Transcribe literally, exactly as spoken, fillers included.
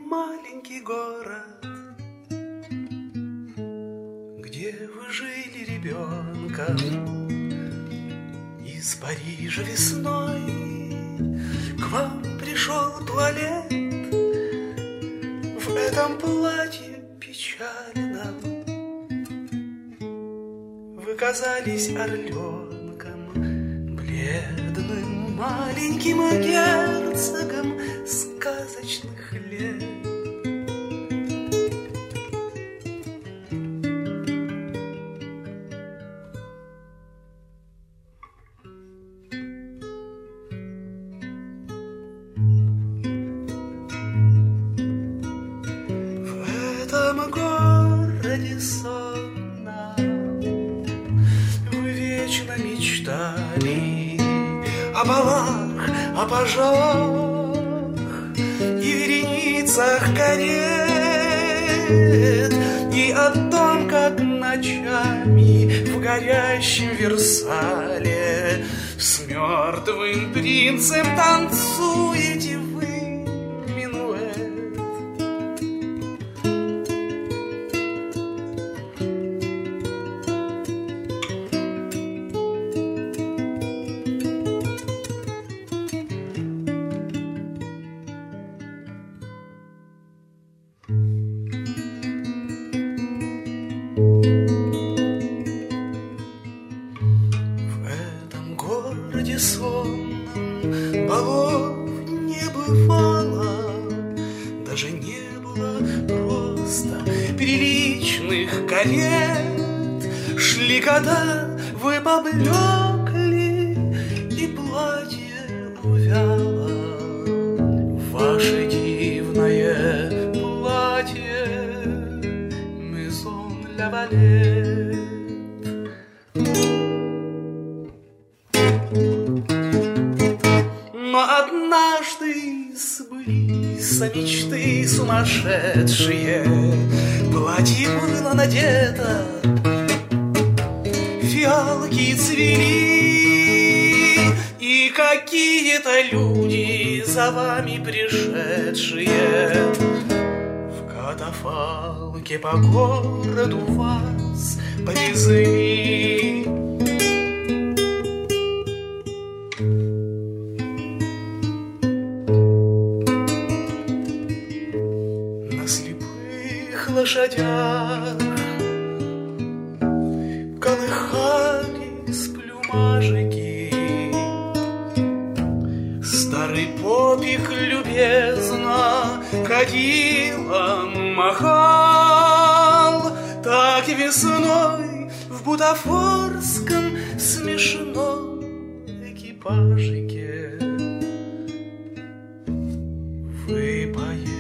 маленький город, где вы жили ребенком. Из Парижа весной к вам пришел туалет. В этом платье печальном вы казались орленком, бледным маленьким герцогом сказочных лет. В этом городе сонном вы вечно мечтали о балах, о пажах и вереницах карет, и о том, как ночами в горящем Версале с мертвым принцем танцуете вы минуэт. В этом городе сонном балов не бывало, даже не было просто приличных карет. Шли года, вы поблекли, и платье увяло. Ваше дивное платье Maison La Valette. Но однажды сбылись мечты сумасшедшие. Платье было надето, фиалки цвели, и какие-то люди за вами пришедшие в катафалке по городу вас повезли. На слепых лошадях колыхались плюмажики. Старый попик любезно кадилом махал. Так весной в бутафорском смешном экипажике вы поехали.